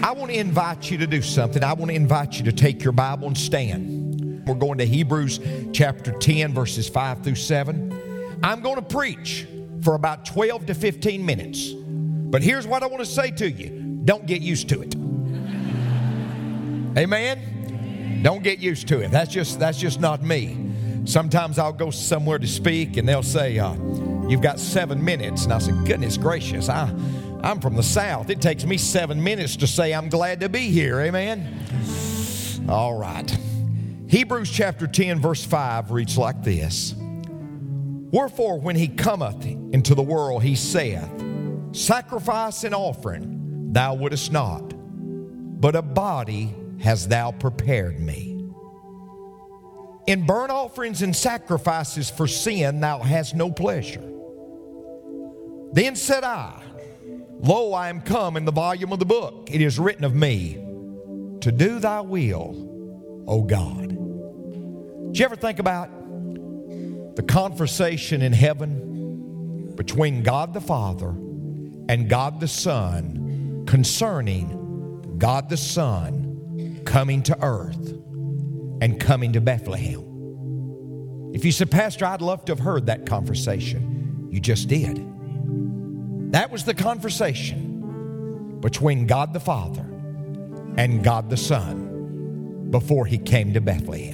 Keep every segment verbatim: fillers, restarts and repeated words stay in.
I want to invite you to do something. I want to invite you to take your Bible and stand. We're going to Hebrews chapter ten, verses five through seven. I'm going to preach for about twelve to fifteen minutes. But here's what I want to say to you. Don't get used to it. Amen? Don't get used to it. That's just, that's just not me. Sometimes I'll go somewhere to speak and they'll say, uh, you've got seven minutes. And I say, goodness gracious, I, I'm from the South. It takes me seven minutes to say I'm glad to be here. Amen? All right. Hebrews chapter ten, verse five reads like this. Wherefore, when he cometh into the world, he saith, sacrifice and offering thou wouldest not, but a body hast thou prepared me. In burnt offerings and sacrifices for sin thou hast no pleasure. Then said I, lo, I am come in the volume of the book. It is written of me, to do thy will, O God. Did you ever think about the conversation in heaven between God the Father and God the Son concerning God the Son coming to earth and coming to Bethlehem? If you said, Pastor, I'd love to have heard that conversation. You just did. That was the conversation between God the Father and God the Son before he came to Bethlehem.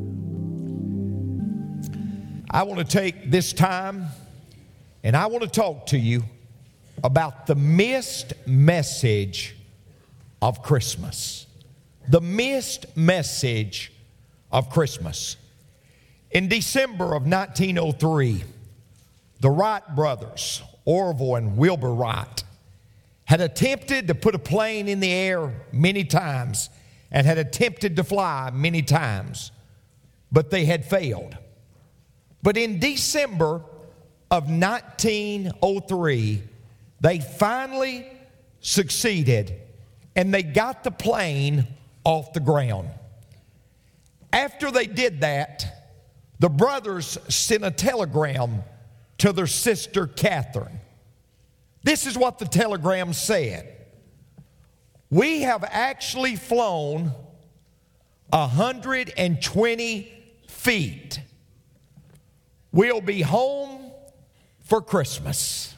I want to take this time and I want to talk to you about the missed message of Christmas. The missed message of Christmas. In December of nineteen oh three, the Wright brothers, Orville and Wilbur Wright, had attempted to put a plane in the air many times and had attempted to fly many times, but they had failed. But in December of nineteen oh three, they finally succeeded and they got the plane off the ground. After they did that, the brothers sent a telegram to their sister Catherine. This is what the telegram said. We have actually flown one hundred twenty feet. We'll be home for Christmas.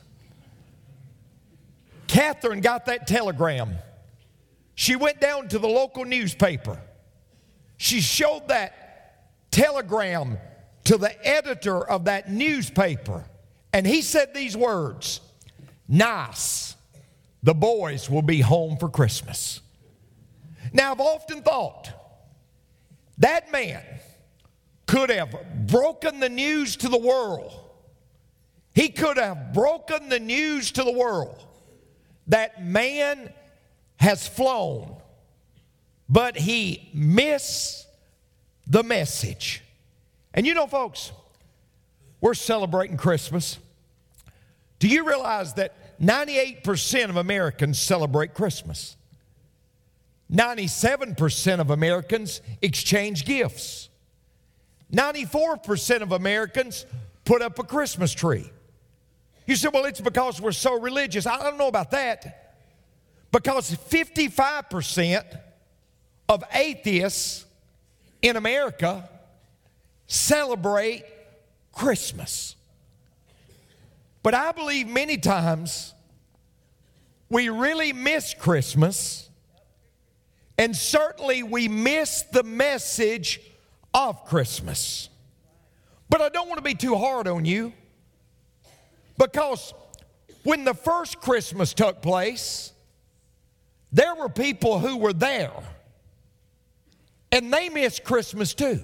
Catherine got that telegram. She went down to the local newspaper. She showed that telegram to the editor of that newspaper. And he said these words, nice, the boys will be home for Christmas. Now, I've often thought that man could have broken the news to the world. He could have broken the news to the world that man has flown, but he missed the message. And you know, folks, we're celebrating Christmas. Do you realize that ninety-eight percent of Americans celebrate Christmas? ninety-seven percent of Americans exchange gifts. ninety-four percent of Americans put up a Christmas tree. You say, well, it's because we're so religious. I don't know about that. Because fifty-five percent of atheists in America celebrate Christmas. But I believe many times we really miss Christmas, and certainly we miss the message of Christmas. But I don't want to be too hard on you, because when the first Christmas took place, there were people who were there, and they missed Christmas too.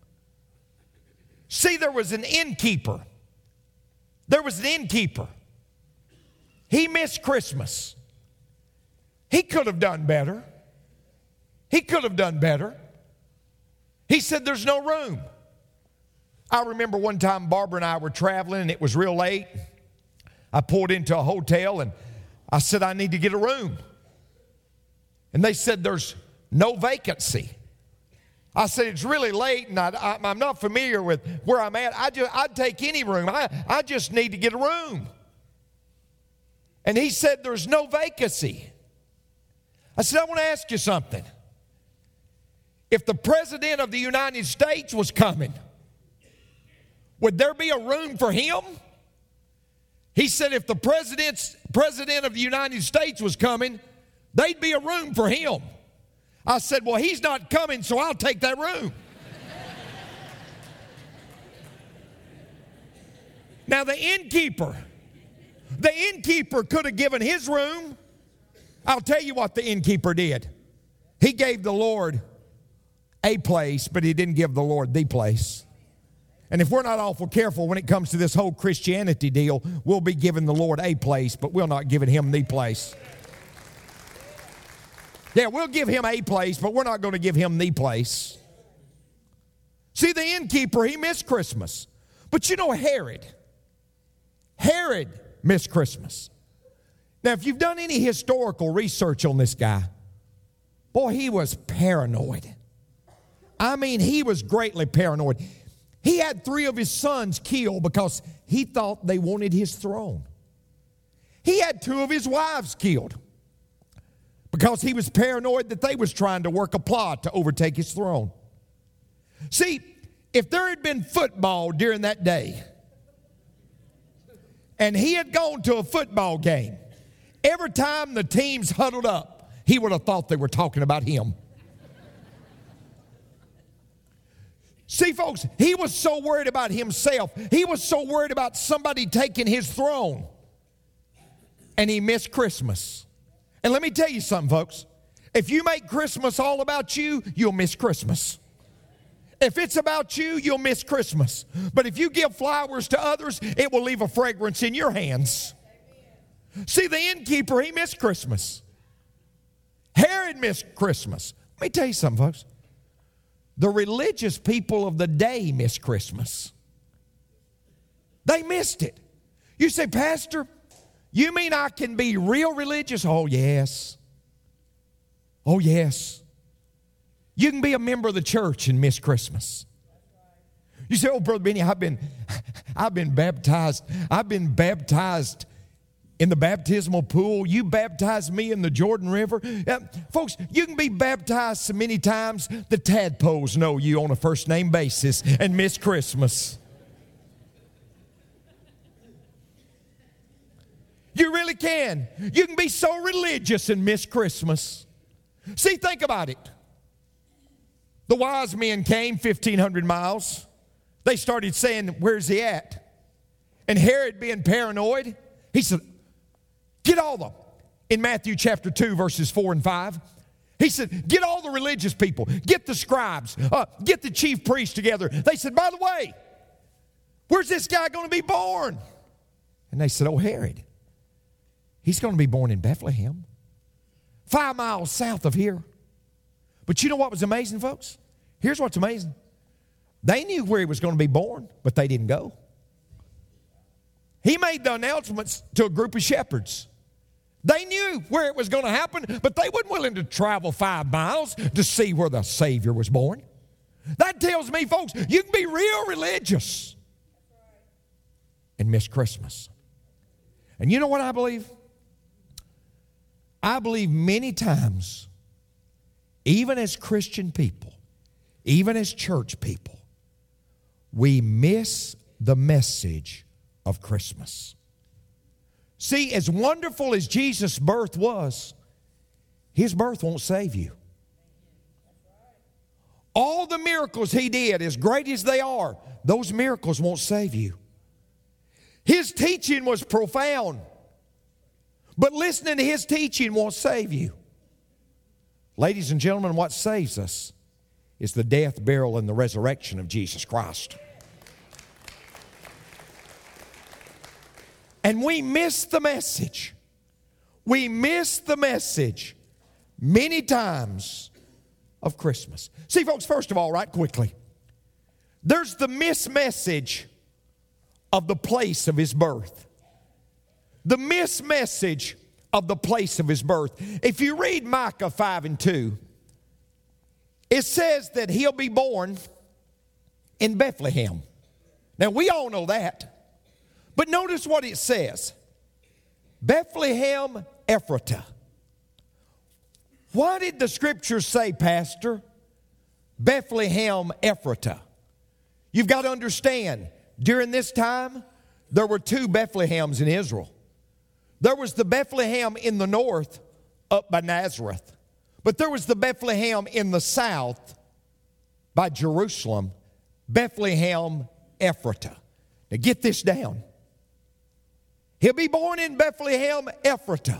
See, there was an innkeeper. There was an innkeeper. He missed Christmas. He could have done better. He could have done better. He said there's no room. I remember one time Barbara and I were traveling and it was real late. I pulled into a hotel and I said, I need to get a room. And they said, there's no vacancy. I said, it's really late and I, I, I'm not familiar with where I'm at. I just, I'd take any room. I, I just need to get a room. And he said, there's no vacancy. I said, I want to ask you something. If the President of the United States was coming, would there be a room for him? He said if the president's, President of the United States was coming, there'd be a room for him. I said, well, he's not coming, so I'll take that room. Now, the innkeeper, the innkeeper could have given his room. I'll tell you what the innkeeper did. He gave the Lord a place, but he didn't give the Lord the place. And if we're not awful careful when it comes to this whole Christianity deal, we'll be giving the Lord a place, but we're not giving him the place. Yeah, we'll give him a place, but we're not going to give him the place. See, the innkeeper, he missed Christmas. But you know Herod, Herod missed Christmas. Now, if you've done any historical research on this guy, boy, he was paranoid. I mean, he was greatly paranoid. He had three of his sons killed because he thought they wanted his throne. He had two of his wives killed because he was paranoid that they was trying to work a plot to overtake his throne. See, if there had been football during that day, and he had gone to a football game, every time the teams huddled up, he would have thought they were talking about him. See, folks, he was so worried about himself. He was so worried about somebody taking his throne. And he missed Christmas. And let me tell you something, folks. If you make Christmas all about you, you'll miss Christmas. If it's about you, you'll miss Christmas. But if you give flowers to others, it will leave a fragrance in your hands. See, the innkeeper, he missed Christmas. Herod missed Christmas. Let me tell you something, folks. The religious people of the day missed Christmas. They missed it. You say, Pastor, you mean I can be real religious? Oh, yes. Oh, yes. You can be a member of the church and miss Christmas. You say, oh, Brother Benny, I've been, I've been baptized. I've been baptized in the baptismal pool. You baptized me in the Jordan River. Uh, folks, you can be baptized so many times the tadpoles know you on a first name basis and miss Christmas. You really can. You can be so religious and miss Christmas. See, think about it. The wise men came fifteen hundred miles. They started saying, where's he at? And Herod, being paranoid, he said, get all of them. In Matthew chapter two, verses four and five, he said, get all the religious people, get the scribes, uh, get the chief priests together. They said, by the way, where's this guy going to be born? And they said, oh, Herod, he's going to be born in Bethlehem, five miles south of here. But you know what was amazing, folks? Here's what's amazing. They knew where he was going to be born, but they didn't go. He made the announcements to a group of shepherds. They knew where it was going to happen, but they weren't willing to travel five miles to see where the Savior was born. That tells me, folks, you can be real religious and miss Christmas. And you know what I believe? I believe many times, even as Christian people, even as church people, we miss the message of Christmas. See, as wonderful as Jesus' birth was, his birth won't save you. All the miracles he did, as great as they are, those miracles won't save you. His teaching was profound, but listening to his teaching won't save you. Ladies and gentlemen, what saves us is the death, burial, and the resurrection of Jesus Christ. And we miss the message. We miss the message many times of Christmas. See, folks, first of all, right quickly, there's the missed message of the place of his birth. The missed message of the place of his birth. If you read Micah five and two, it says that he'll be born in Bethlehem. Now, we all know that. But notice what it says. Bethlehem Ephratah. Why did the scriptures say, Pastor, Bethlehem Ephratah? You've got to understand, during this time, there were two Bethlehems in Israel. There was the Bethlehem in the north up by Nazareth. But there was the Bethlehem in the south by Jerusalem, Bethlehem Ephratah. Now get this down. He'll be born in Bethlehem Ephratah.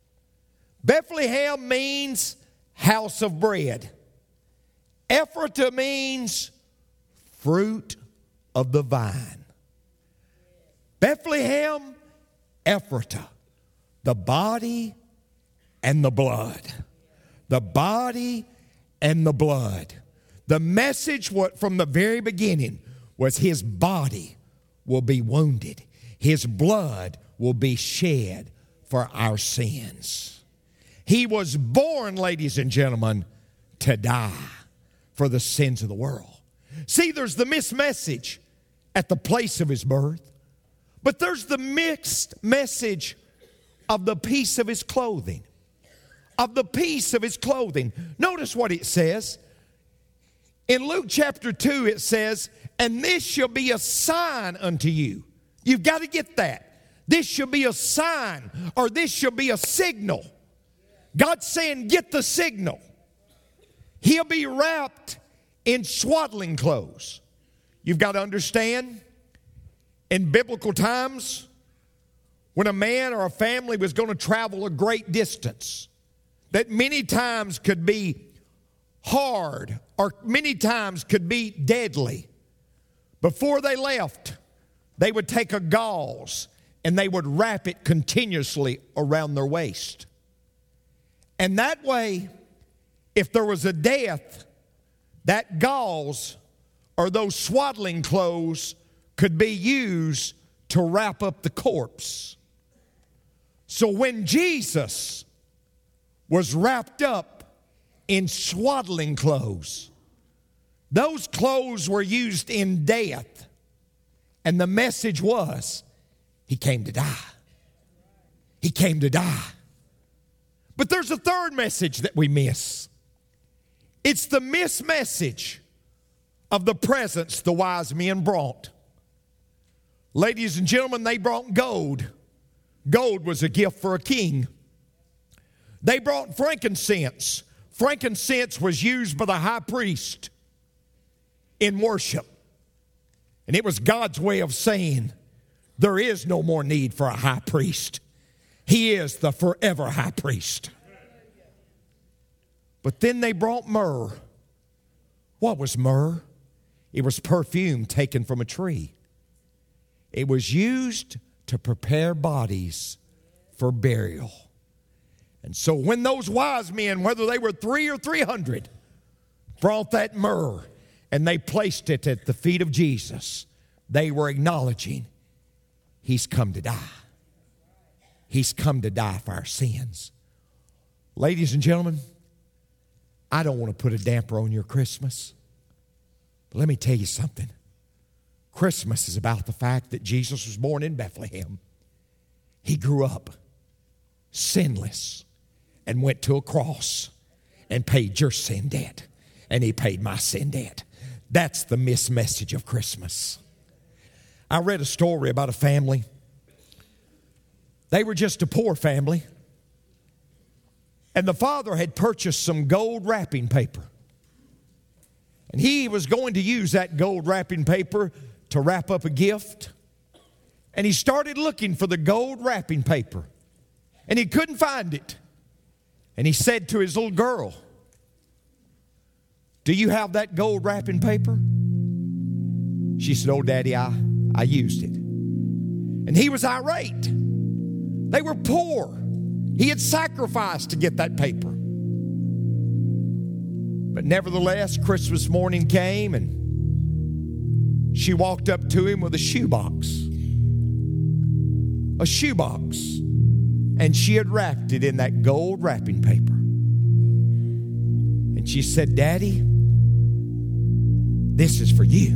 Bethlehem means house of bread. Ephratah means fruit of the vine. Bethlehem Ephratah, the body and the blood. The body and the blood. The message from the very beginning was his body will be wounded. His blood will be shed for our sins. He was born, ladies and gentlemen, to die for the sins of the world. See, there's the mixed message at the place of his birth, but there's the mixed message of the piece of his clothing. Of the piece of his clothing. Notice what it says. In Luke chapter two it says, and this shall be a sign unto you. You've got to get that. This shall be a sign, or this shall be a signal. God's saying, get the signal. He'll be wrapped in swaddling clothes. You've got to understand, in biblical times, when a man or a family was going to travel a great distance, that many times could be hard or many times could be deadly, before they left, they would take a gauze and they would wrap it continuously around their waist. And that way, if there was a death, that gauze or those swaddling clothes could be used to wrap up the corpse. So when Jesus was wrapped up in swaddling clothes, those clothes were used in death. And the message was, he came to die. He came to die. But there's a third message that we miss. It's the missed message of the presents the wise men brought. Ladies and gentlemen, they brought gold. Gold was a gift for a king. They brought frankincense. Frankincense was used by the high priest in worship. And it was God's way of saying, there is no more need for a high priest. He is the forever high priest. But then they brought myrrh. What was myrrh? It was perfume taken from a tree. It was used to prepare bodies for burial. And so when those wise men, whether they were three or three hundred, brought that myrrh and they placed it at the feet of Jesus, they were acknowledging, he's come to die. He's come to die for our sins. Ladies and gentlemen, I don't want to put a damper on your Christmas, but let me tell you something. Christmas is about the fact that Jesus was born in Bethlehem. He grew up sinless and went to a cross and paid your sin debt. And he paid my sin debt. That's the missed message of Christmas. I read a story about a family. They were just a poor family. And the father had purchased some gold wrapping paper. And he was going to use that gold wrapping paper to wrap up a gift. And he started looking for the gold wrapping paper. And he couldn't find it. And he said to his little girl, do you have that gold wrapping paper? She said, oh, Daddy, I, I used it. And he was irate. They were poor. He had sacrificed to get that paper. But nevertheless, Christmas morning came and she walked up to him with a shoebox. A shoebox. And she had wrapped it in that gold wrapping paper. And she said, Daddy, this is for you.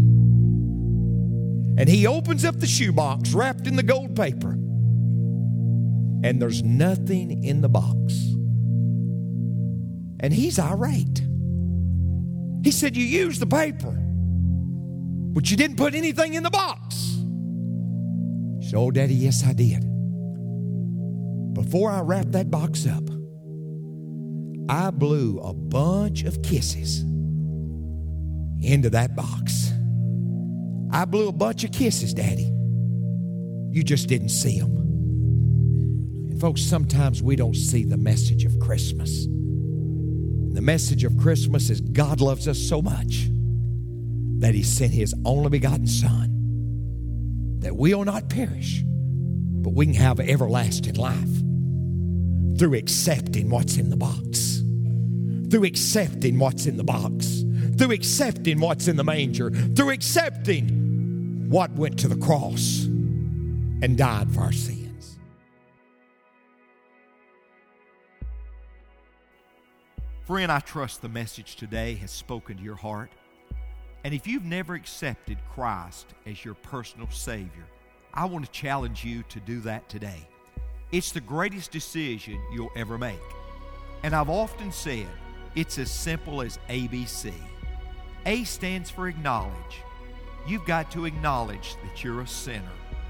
And he opens up the shoebox wrapped in the gold paper. And there's nothing in the box And he's irate. He said, you used the paper, but you didn't put anything in the box. She said, oh, Daddy, yes, I did. Before I wrapped that box up, I blew a bunch of kisses into that box. I blew a bunch of kisses, Daddy. You just didn't see them. And folks, sometimes we don't see the message of Christmas. The message of Christmas is God loves us so much that he sent his only begotten Son, that we will not perish, but we can have everlasting life through accepting what's in the box, through accepting what's in the box, through accepting what's in the manger, through accepting what went to the cross and died for our sins. Friend, I trust the message today has spoken to your heart. And if you've never accepted Christ as your personal Savior, I want to challenge you to do that today. It's the greatest decision you'll ever make. And I've often said it's as simple as A B C. A stands for acknowledge. You've got to acknowledge that you're a sinner.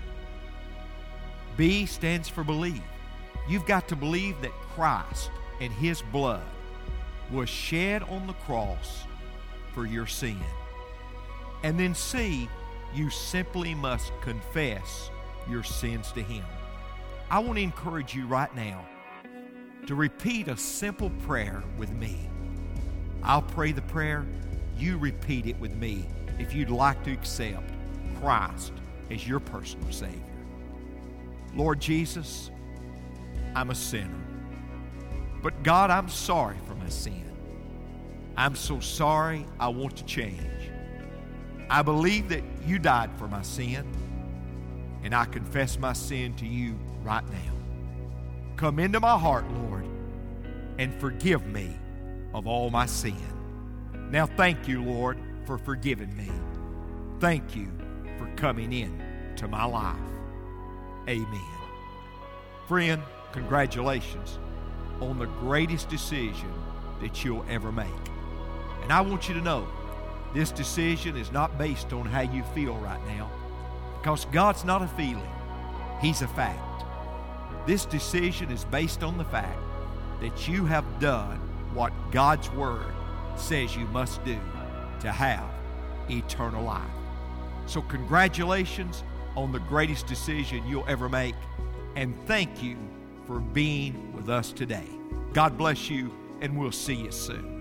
B stands for believe. You've got to believe that Christ and his blood was shed on the cross for your sin. And then C, you simply must confess your sins to him. I want to encourage you right now to repeat a simple prayer with me. I'll pray the prayer. You repeat it with me if you'd like to accept Christ as your personal Savior. Lord Jesus, I'm a sinner. But God, I'm sorry for my sin. I'm so sorry, I want to change. I believe that you died for my sin, and I confess my sin to you right now. Come into my heart, Lord, and forgive me of all my sin. Now thank you, Lord, for forgiving me. Thank you for coming in to my life. Amen. Friend, congratulations on the greatest decision that you'll ever make. And I want you to know, this decision is not based on how you feel right now, because God's not a feeling, he's a fact. This decision is based on the fact that you have done what God's Word says you must do to have eternal life. So congratulations on the greatest decision you'll ever make, and thank you for being with us today. God bless you, and we'll see you soon.